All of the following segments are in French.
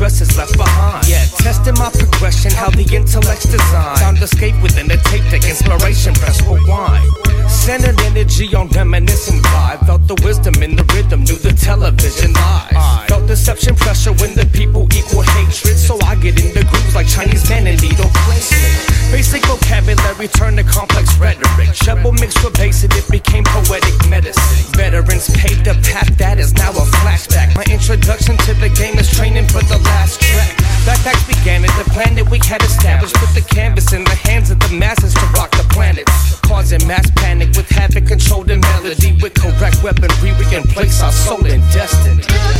transgressors left behind. Yeah, testing my progression, how the intellect's designed. Found escape within the tape deck, inspiration, press rewind. Centered energy on reminiscent vibe. Felt the wisdom in the rhythm, knew the television lies. Felt deception pressure when the people equal hatred. So I get in the grooves like Chinese men in needle placement. Basic vocabulary turned to complex rhetoric. Treble mixed with bass and it became poetic medicine. Veterans paved a path that is now a flashback. My introduction to the game is training for the last track. Backpacks began at the planet we had established. Put the canvas in the hands of the masses to rock the planet. Causing mass panic with havoc, controlled and melody. With correct weaponry, we can place our soul in destiny.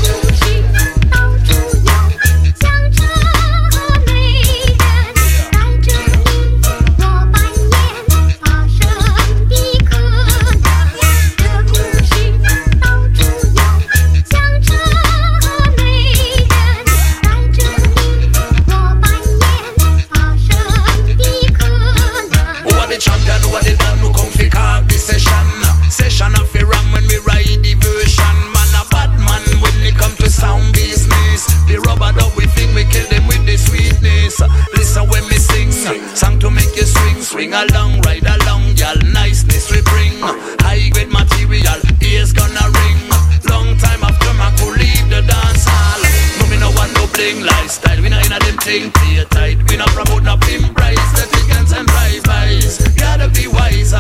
Session of the ram when we ride the version. Man a bad man when it come to sound business. The rubber dub we think we kill them with the sweetness. Listen when me sing, song to make you swing. Swing along, ride along, y'all niceness we bring. High grade material, ears gonna ring. Long time after man could leave the dance hall. No me no want no bling lifestyle. We not in a them thing play tight. We not promote no pimp price. The tickets and drive-bys. Gotta be wiser.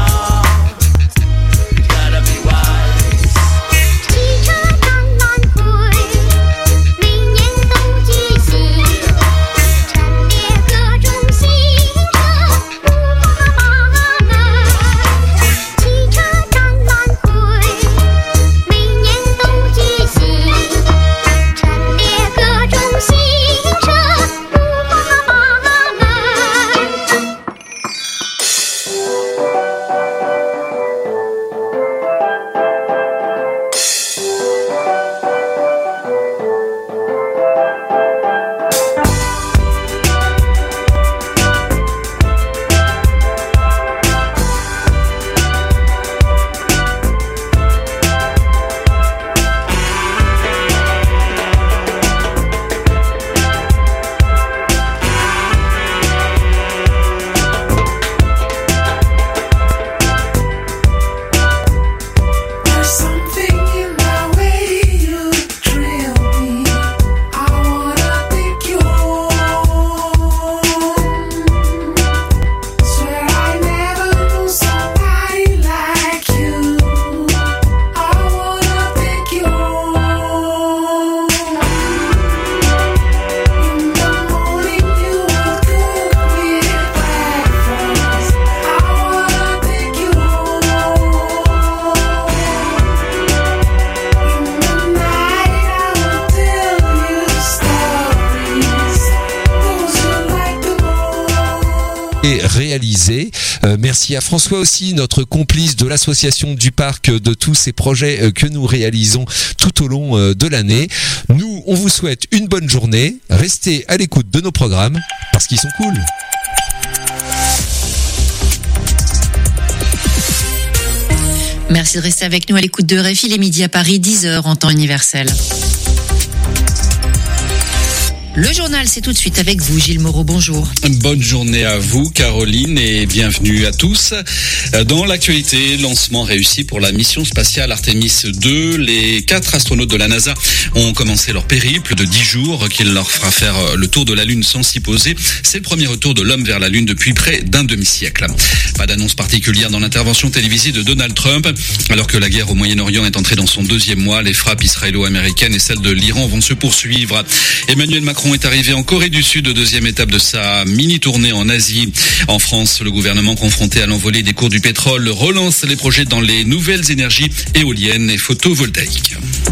Réalisé. Merci à François aussi, notre complice de l'association du parc, de tous ces projets que nous réalisons tout au long de l'année. Nous, on vous souhaite une bonne journée. Restez à l'écoute de nos programmes parce qu'ils sont cool. Merci de rester avec nous à l'écoute de RFI, les midis à Paris, 10h en temps universel. Le journal, c'est tout de suite avec vous, Gilles Moreau, bonjour. Bonne journée à vous, Caroline, et bienvenue à tous. Dans l'actualité, lancement réussi pour la mission spatiale Artemis 2. Les 4 astronautes de la NASA ont commencé leur périple de 10 jours qui leur fera faire le tour de la Lune sans s'y poser. C'est le premier retour de l'homme vers la Lune depuis près d'un demi-siècle. Pas d'annonce particulière dans l'intervention télévisée de Donald Trump. Alors que la guerre au Moyen-Orient est entrée dans son 2e mois, les frappes israélo-américaines et celles de l'Iran vont se poursuivre. Emmanuel Macron est arrivé en Corée du Sud, 2e étape de sa mini-tournée en Asie. En France, le gouvernement confronté à l'envolée des cours du pétrole relance les projets dans les nouvelles énergies éoliennes et photovoltaïques.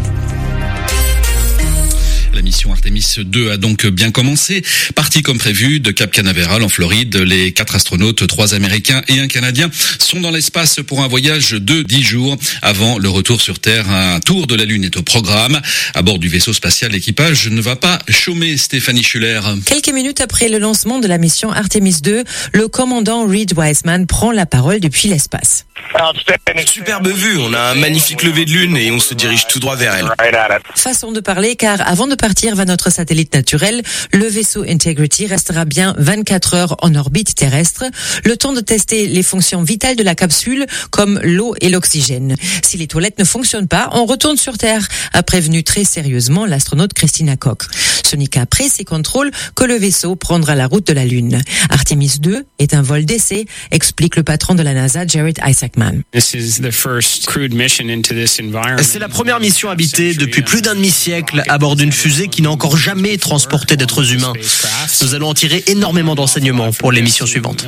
La mission Artemis 2 a donc bien commencé. Parti comme prévu de Cap Canaveral en Floride, les 4 astronautes, 3 Américains et un Canadien, sont dans l'espace pour un voyage de 10 jours avant le retour sur Terre. Un tour de la Lune est au programme. À bord du vaisseau spatial, l'équipage ne va pas chômer. Stéphanie Schuller. Quelques minutes après le lancement de la mission Artemis 2, le commandant Reed Wiseman prend la parole depuis l'espace. Superbe vue, on a un magnifique lever de lune et on se dirige tout droit vers elle. Façon de parler, car avant de partir observe à notre satellite naturel, le vaisseau Integrity restera bien 24 heures en orbite terrestre, le temps de tester les fonctions vitales de la capsule, comme l'eau et l'oxygène. Si les toilettes ne fonctionnent pas, on retourne sur Terre, a prévenu très sérieusement l'astronaute Christina Koch. Ce n'est qu'après ces contrôles que le vaisseau prendra la route de la Lune. Artemis 2 est un vol d'essai, explique le patron de la NASA, Jared Isaacman. C'est la première mission habitée depuis plus d'un demi-siècle à bord d'une fusée qui n'a encore jamais transporté d'êtres humains. Nous allons en tirer énormément d'enseignements pour les missions suivantes.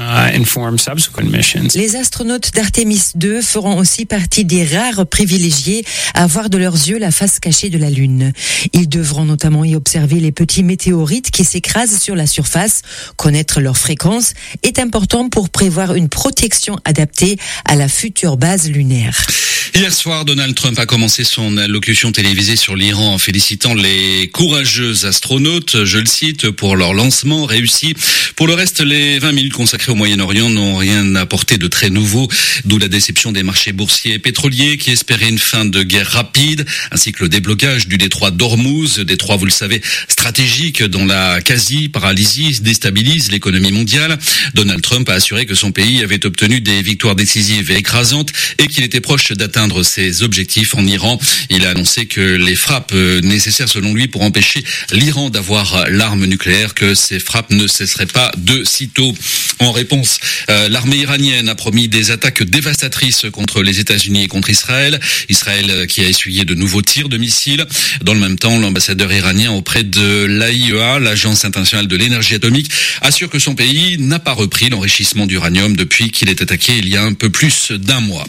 Les astronautes d'Artemis 2 feront aussi partie des rares privilégiés à voir de leurs yeux la face cachée de la Lune. Ils devront notamment y observer les petits météorites qui s'écrasent sur la surface. Connaître leur fréquence est important pour prévoir une protection adaptée à la future base lunaire. Hier soir, Donald Trump a commencé son allocution télévisée sur l'Iran en félicitant les courageux astronautes, je le cite, pour leur lancement réussi. Pour le reste, les 20 minutes consacrées au Moyen-Orient n'ont rien apporté de très nouveau, d'où la déception des marchés boursiers et pétroliers qui espéraient une fin de guerre rapide, ainsi que le déblocage du détroit d'Ormuz, détroit, vous le savez, stratégique dont la quasi-paralysie déstabilise l'économie mondiale. Donald Trump a assuré que son pays avait obtenu des victoires décisives et écrasantes et qu'il était proche d'atteindre ses objectifs en Iran. Il a annoncé que les frappes nécessaires selon lui pour empêcher l'Iran d'avoir l'arme nucléaire, que ces frappes ne cesseraient pas de sitôt. En réponse, l'armée iranienne a promis des attaques dévastatrices contre les États-Unis et contre Israël. Israël qui a essuyé de nouveaux tirs de missiles. Dans le même temps, l'ambassadeur iranien auprès de l'AIEA, l'Agence internationale de l'énergie atomique, assure que son pays n'a pas repris l'enrichissement d'uranium depuis qu'il est attaqué il y a un peu plus d'un mois.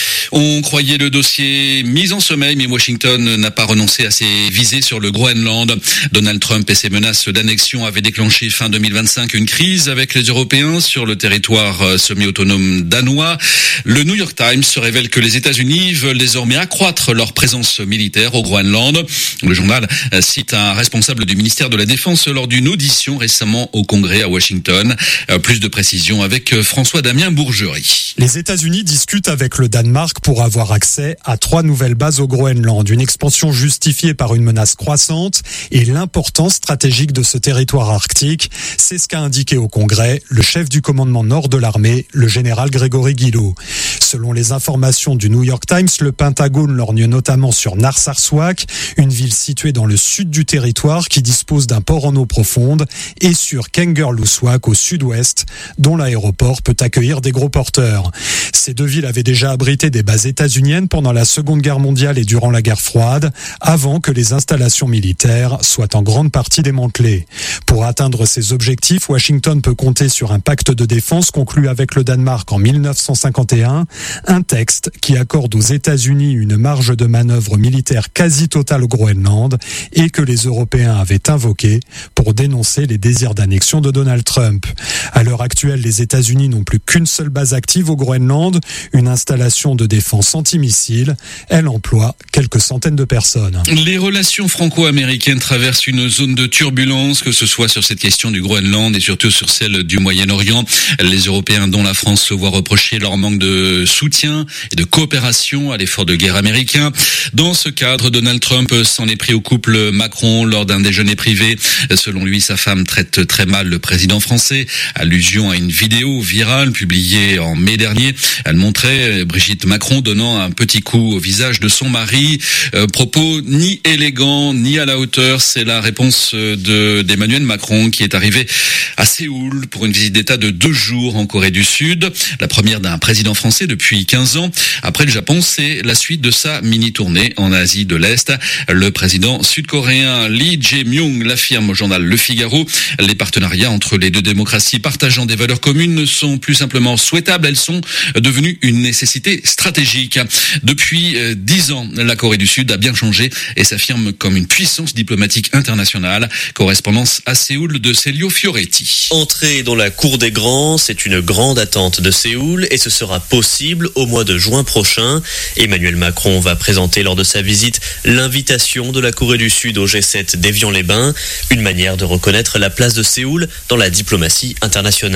On croyait le dossier mis en sommeil, mais Washington n'a pas renoncé à ses visées sur le Groenland. Donald Trump et ses menaces d'annexion avaient déclenché fin 2025 une crise avec les Européens sur le territoire semi-autonome danois. Le New York Times se révèle que les États-Unis veulent désormais accroître leur présence militaire au Groenland. Le journal cite un responsable du ministère de la Défense lors d'une audition récemment au Congrès à Washington. Plus de précisions avec François-Damien Bourgerie. Les États-Unis discutent avec le Danemark pour avoir accès à 3 nouvelles bases au Groenland. Une expansion justifiée par une menace croissante et l'importance stratégique de ce territoire arctique. C'est ce qu'a indiqué au Congrès le chef du commandement nord de l'armée, le général Gregory Guillo. Selon les informations du New York Times, le Pentagone lorgne notamment sur Narsarsuaq, une ville située dans le sud du territoire qui dispose d'un port en eau profonde, et sur Kangerlussuaq au sud-ouest, dont l'aéroport peut accueillir des gros porteurs. Ces 2 villes avaient déjà abrité des bases états-uniennes pendant la Seconde Guerre mondiale et durant la guerre froide, avant que les installations militaires soient en grande partie démantelées. Pour atteindre ces objectifs, Washington peut compter sur un pacte de défense conclu avec le Danemark en 1951, un texte qui accorde aux États-Unis une marge de manœuvre militaire quasi totale au Groenland et que les Européens avaient invoqué pour dénoncer les désirs d'annexion de Donald Trump. À l'heure actuelle, les États-Unis n'ont plus qu'une seule base active au Groenland, une installation de défense antimissile. Elle emploie quelques centaines de personnes. Les relations franco-américaines traversent une zone de turbulence, que ce soit sur cette question du Groenland et surtout sur celle du Moyen-Orient. Les Européens, dont la France, se voient reprocher leur manque de soutien et de coopération à l'effort de guerre américain. Dans ce cadre, Donald Trump s'en est pris au couple Macron lors d'un déjeuner privé. Selon lui, sa femme traite très mal le président français. Allusion à une vidéo virale publiée en mai dernier. Elle montrait Brigitte Macron donnant un petit coup au visage de son mari. Propos ni élégant ni à la hauteur. C'est la réponse d'Emmanuel Macron qui est arrivé à Séoul pour une visite d'État de 2 jours en Corée du Sud. La première d'un président français depuis 15 ans. Après le Japon, c'est la suite de sa mini-tournée en Asie de l'Est. Le président sud-coréen Lee Jae-myung l'affirme au journal Le Figaro. Les partenariats entre les 2 démocraties partageant des valeurs communes ne sont plus simplement souhaitables, elles sont devenues une nécessité stratégique. Depuis 10 ans, la Corée du Sud a bien changé et s'affirme comme une puissance diplomatique internationale. Correspondance à Séoul de Celio Fioretti. Entrer dans la cour des grands, c'est une grande attente de Séoul et ce sera possible au mois de juin prochain. Emmanuel Macron va présenter lors de sa visite l'invitation de la Corée du Sud au G7 d'Évian-les-Bains, une manière de reconnaître la place de Séoul dans la diplomatie internationale.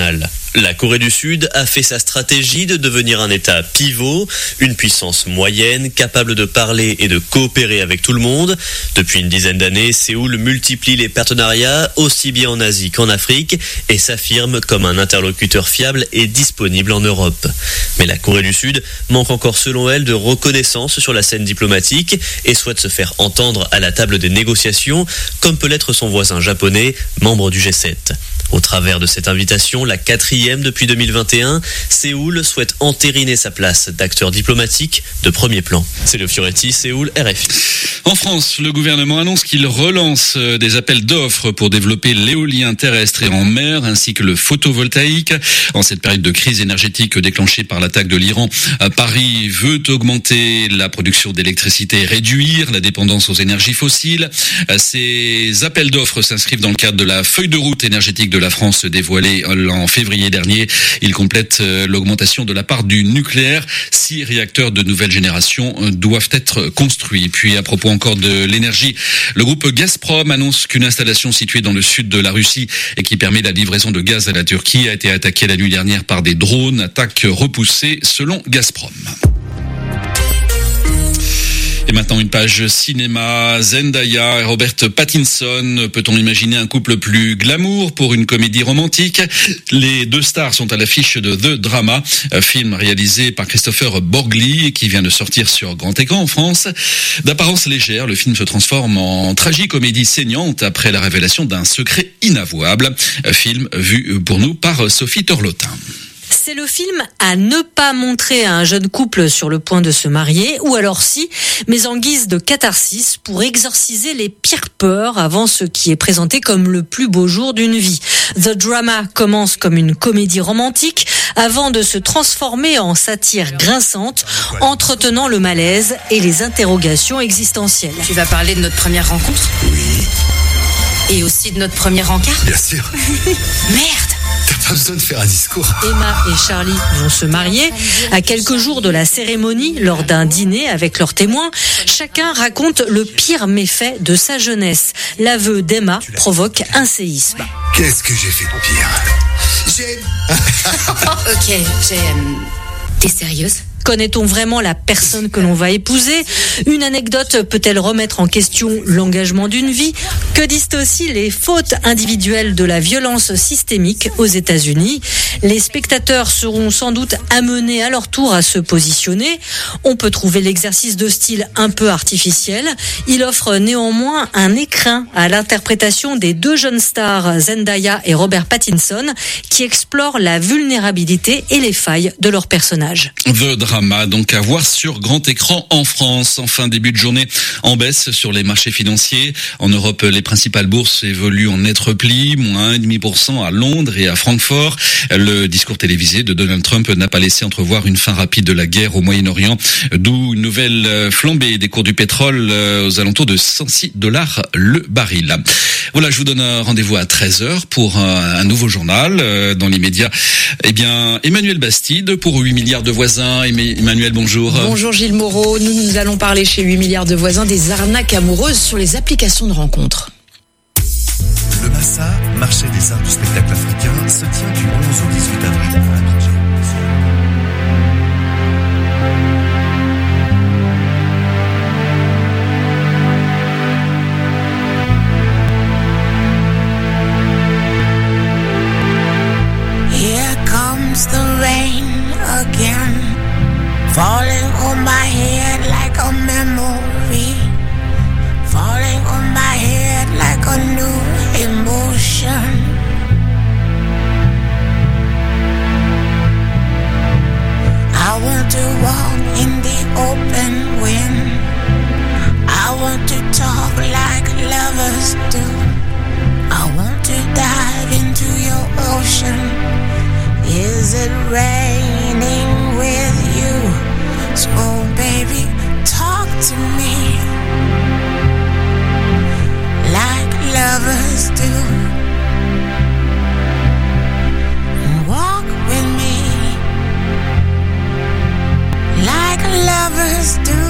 La Corée du Sud a fait sa stratégie de devenir un État pivot, une puissance moyenne capable de parler et de coopérer avec tout le monde. Depuis une dizaine d'années, Séoul multiplie les partenariats aussi bien en Asie qu'en Afrique et s'affirme comme un interlocuteur fiable et disponible en Europe. Mais la Corée du Sud manque encore selon elle de reconnaissance sur la scène diplomatique et souhaite se faire entendre à la table des négociations, comme peut l'être son voisin japonais, membre du G7. Au travers de cette invitation, la 4e depuis 2021, Séoul souhaite entériner sa place d'acteur diplomatique de premier plan. C'est le Fioretti, Séoul, RFI. En France, le gouvernement annonce qu'il relance des appels d'offres pour développer l'éolien terrestre et en mer, ainsi que le photovoltaïque. En cette période de crise énergétique déclenchée par l'attaque de l'Iran, Paris veut augmenter la production d'électricité et réduire la dépendance aux énergies fossiles. Ces appels d'offres s'inscrivent dans le cadre de la feuille de route énergétique de la France dévoilée en février dernier. Il complète l'augmentation de la part du nucléaire. 6 réacteurs de nouvelle génération doivent être construits. Puis à propos encore de l'énergie, le groupe Gazprom annonce qu'une installation située dans le sud de la Russie et qui permet la livraison de gaz à la Turquie a été attaquée la nuit dernière par des drones, attaque repoussée selon Gazprom. Et maintenant une page cinéma, Zendaya et Robert Pattinson. Peut-on imaginer un couple plus glamour pour une comédie romantique? Les deux stars sont à l'affiche de The Drama, un film réalisé par Christopher Borgli et qui vient de sortir sur grand écran en France. D'apparence légère, le film se transforme en tragicomédie saignante après la révélation d'un secret inavouable. Un film vu pour nous par Sophie Torlotin. C'est le film à ne pas montrer à un jeune couple sur le point de se marier, ou alors si, mais en guise de catharsis pour exorciser les pires peurs avant ce qui est présenté comme le plus beau jour d'une vie. The Drama commence comme une comédie romantique avant de se transformer en satire grinçante, entretenant le malaise et les interrogations existentielles. Tu vas parler de notre première rencontre ? Oui. Et aussi de notre premier encart ? Bien sûr. Merde ! T'as pas besoin de faire un discours. Emma et Charlie vont se marier. À quelques jours de la cérémonie, lors d'un dîner avec leurs témoins, chacun raconte le pire méfait de sa jeunesse. L'aveu d'Emma provoque un séisme. Qu'est-ce que j'ai fait de pire ? Ok, t'es sérieuse ? Connaît-on vraiment la personne que l'on va épouser ? Une anecdote peut-elle remettre en question l'engagement d'une vie ? Que disent aussi les fautes individuelles de la violence systémique aux États-Unis ? Les spectateurs seront sans doute amenés à leur tour à se positionner. On peut trouver l'exercice de style un peu artificiel. Il offre néanmoins un écrin à l'interprétation des deux jeunes stars, Zendaya et Robert Pattinson, qui explorent la vulnérabilité et les failles de leurs personnages. The Drama, donc à voir sur grand écran en France. Enfin, début de journée en baisse sur les marchés financiers. En Europe, les principales bourses évoluent en net repli, moins 1,5% à Londres et à Francfort. Le discours télévisé de Donald Trump n'a pas laissé entrevoir une fin rapide de la guerre au Moyen-Orient, d'où une nouvelle flambée des cours du pétrole aux alentours de $106 le baril. Voilà, je vous donne rendez-vous à 13h pour un nouveau journal. Dans l'immédiat, eh bien, Emmanuel Bastide pour 8 milliards de voisins. Emmanuel, bonjour. Bonjour Gilles Moreau. Nous allons parler chez 8 milliards de voisins des arnaques amoureuses sur les applications de rencontres. Le Massa, marché des arts du spectacle africain, se tient du 11 au 18 avril à Abidjan. Here comes the rain again, falling on my head like a memory, falling on my head like a new emotion. I want to walk in the open wind, I want to talk like lovers do, I want to dive into your ocean. Is it raining with you? So baby, talk to me like lovers do, and walk with me like lovers do.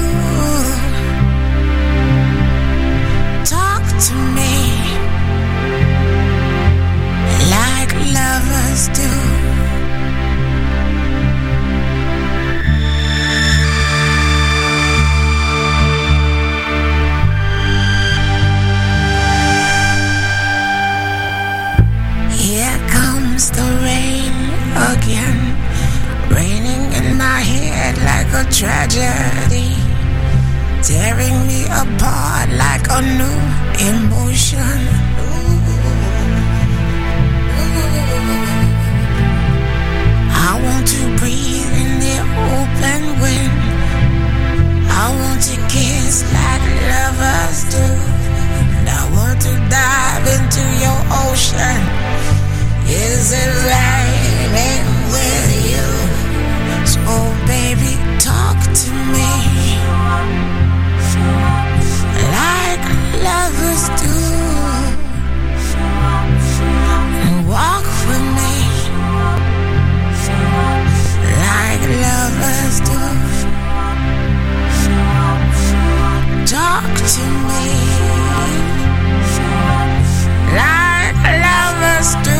Talk to me like lovers do. tragedy, tearing me apart like a new emotion. I want to breathe in the open wind. I want to kiss like lovers do. And I want to dive into your ocean. Is it raining with you? So baby, talk to me like lovers do. And walk with me like lovers do. Talk to me like lovers do.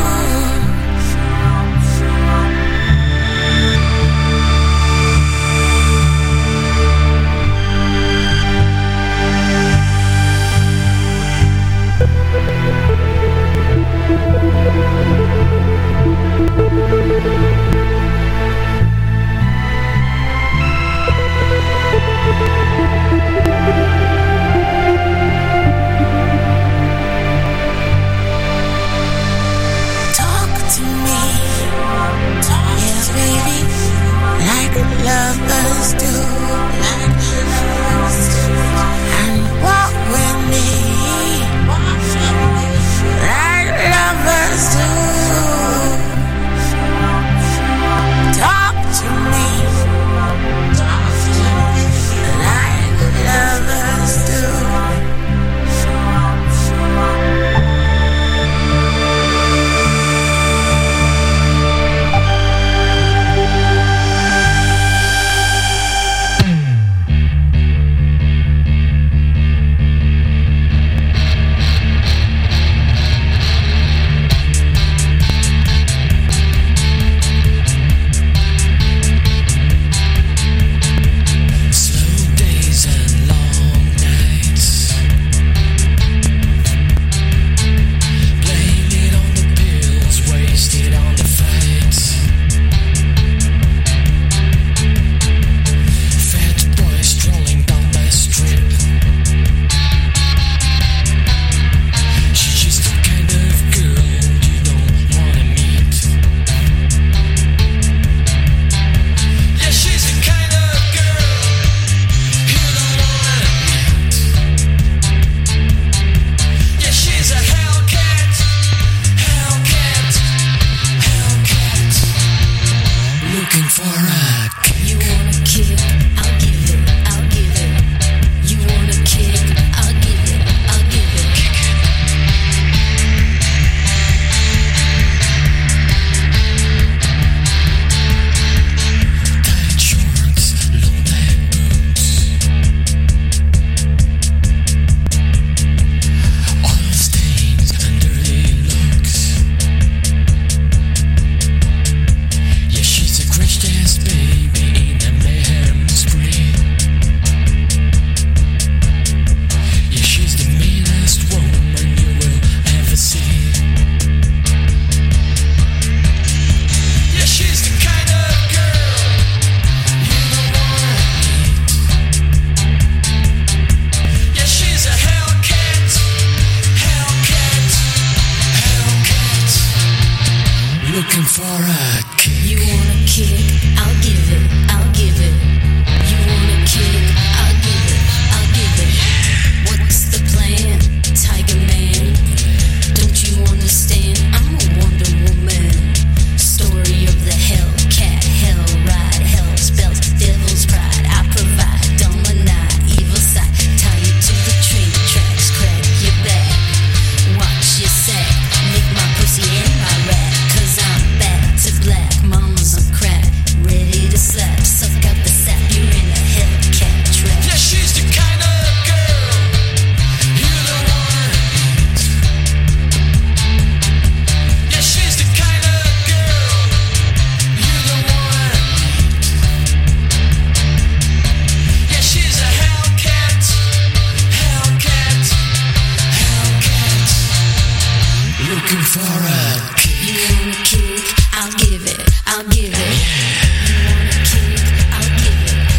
Lovers do, and walk with me like lovers do. Talk to me like lovers do. I'll give it. You want a kick, I'll give it.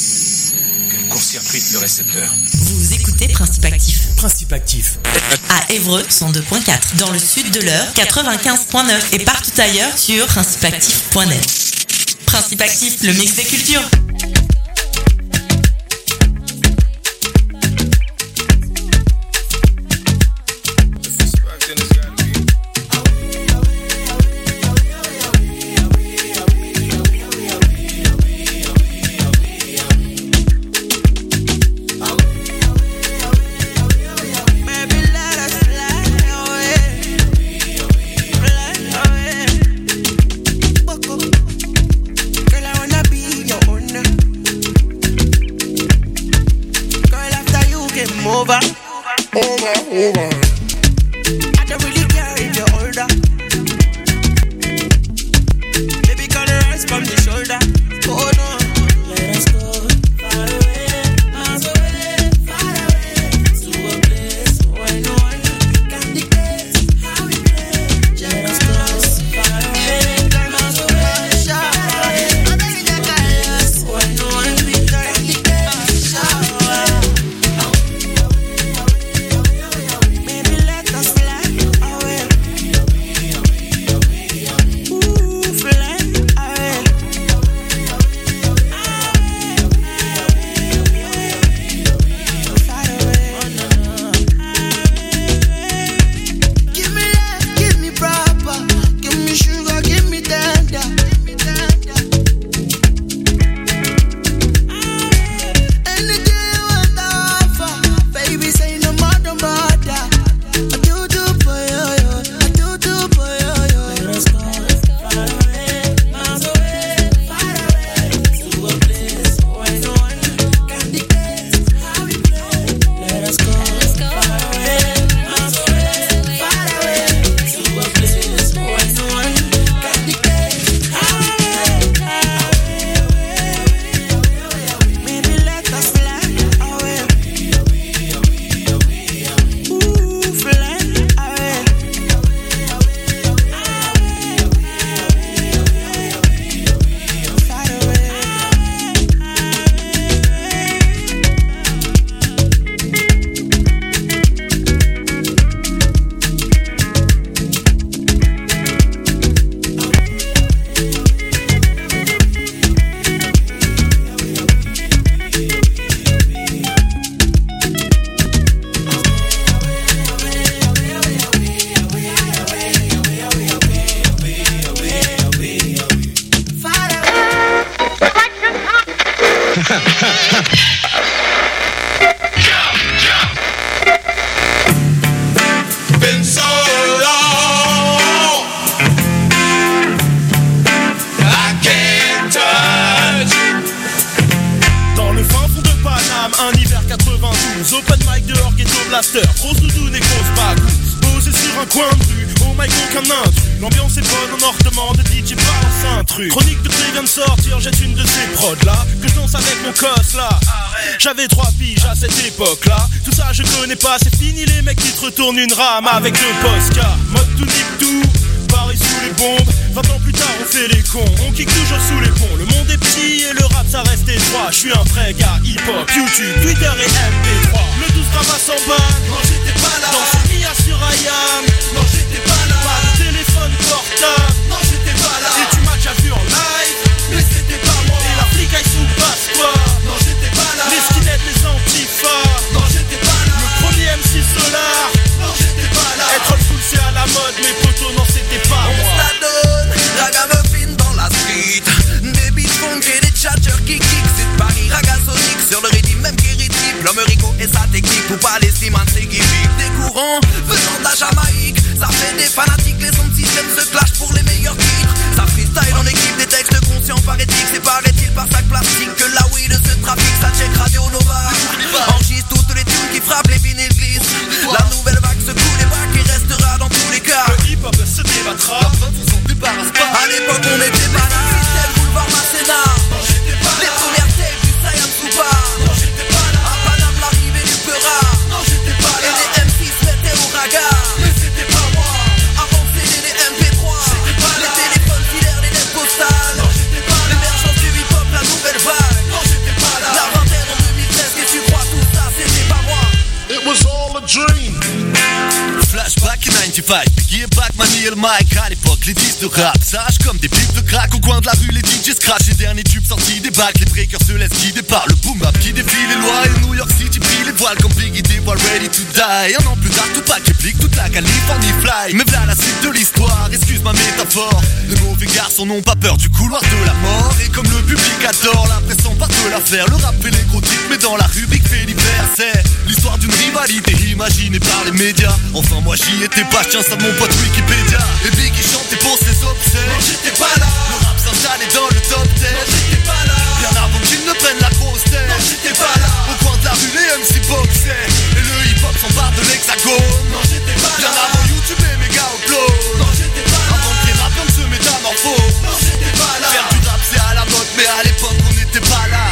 qu'elle court-circuite le récepteur. Vous écoutez Principe Actif. Principe Actif. À Évreux, 102.4. Dans le sud de l'Eure, 95.9. Et partout ailleurs sur principeactif.net. Principe Actif, le mix des cultures. Over. I don't really care if you're older. Baby, can I rise from the shoulder? Oh no, let us go far away, miles away, far away, to a place where no one can dictate how we play. Let us go far away, miles away, far away, where no one can dictate. J'avais 3 piges à cette époque-là. Tout ça je connais pas, c'est fini les mecs qui te retournent une rame avec le Posca. Mode tout nique tout, Paris sous les bombes. 20 ans plus tard on fait les cons, on kick toujours sous les ponts. Le monde est petit et le rap ça reste étroit. Je suis un vrai gars hip-hop, YouTube, Twitter et MP3. Le 12 grammes à 100 balles, non j'étais pas là. Dans ce Mia sur IAM, non j'étais pas là. Pas de téléphone portable, non j'étais pas là. Et tu m'as déjà vu en live, mais c'était pas moi. Et la flic aille sous Pasqua, non j'étais pas là. Les skinheads, les antifas, non j'étais pas là. Le premier MC Solar, non j'étais pas là. Être old school c'est à la mode, mes potos non c'était pas moi. On se la donne, ragamuffin dans la street. Des beats funk et des tchatchers qui kick. C'est Paris ragasonique sur le rythme même qui rythme. L'homme Rico et sa technique pour pas les man c'est gimmick. Des courants venant de la Jamaïque, ça fait des fanatiques, les sons de système se clashent pour les meilleurs titres. Ça freestyle en équipe, des textes conscients par éthique. C'est paraît-il par sac plastique que la weed 25, Biggie et Pac maniaient le mic. À l'époque, les disques de rap sages comme des pipes de crack. Au coin de la rue, les DJ scratch. Les derniers tubes sortis des bacs. Les breakers se laissent guider par le boom bap qui défie les lois. Et New York City brille les voiles comme Biggie dévoile Ready to Die. Un an plus tard, Tupac réplique toute la Californie fly. Mais voilà la suite de l'histoire, excuse ma métaphore. Les mauvais garçons n'ont pas peur du couloir de la mort. Et comme le public adore, la presse s'empare de l'affaire. Le rap et les gros titres, mais dans la rubrique fait l'hiver. C'est l'histoire d'une rivalité imaginée par les médias. Enfin moi j'y étais pas, je tiens ça de mon pote Wikipédia. Et Biggie chantait pour ses obsèques. Non j'étais pas là. Le rap s'installait dans le top 10. Non j'étais pas là. Bien avant qu'ils ne prennent la grosse tête. Non j'étais pas là. Au coin de la rue les MC boxaient. Et le hip hop s'empare de l'hexagone. Non j'étais pas là. Bien avant YouTube et méga upload. Non j'étais pas là. Avant que les rappeurs se métamorphosent. Non j'étais pas là. Faire du rap c'est à la mode, mais à l'époque on n'était pas là.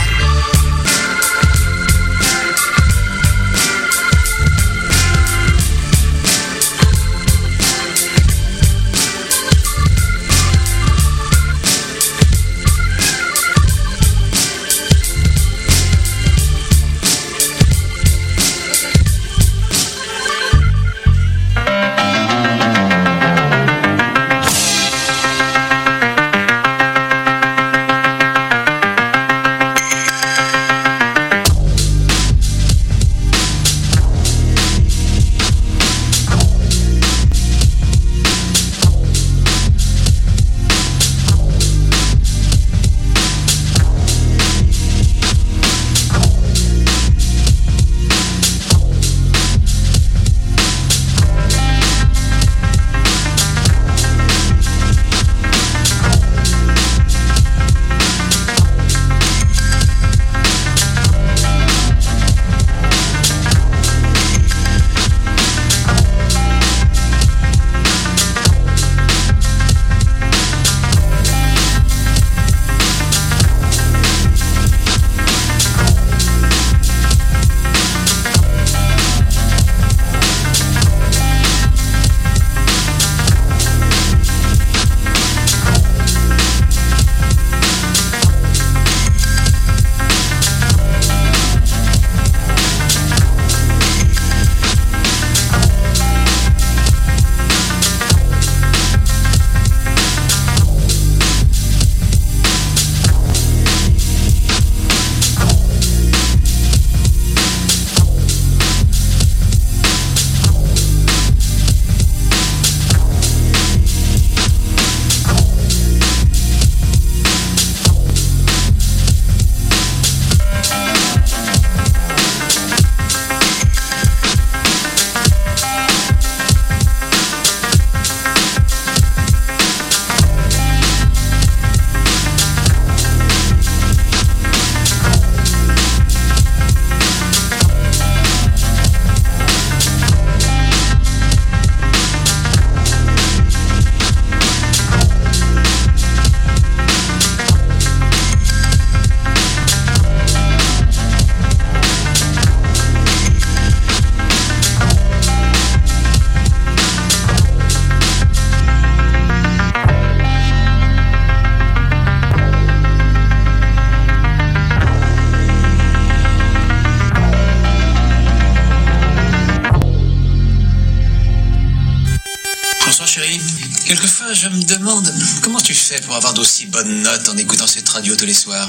Quelquefois, je me demande comment tu fais pour avoir d'aussi bonnes notes en écoutant cette radio tous les soirs.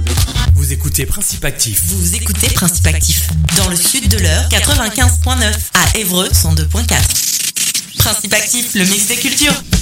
Vous écoutez Principe Actif. Vous écoutez Principe Actif. Dans le sud de l'heure, 95.9. À Évreux, 102.4. Principe Actif, le mix des cultures.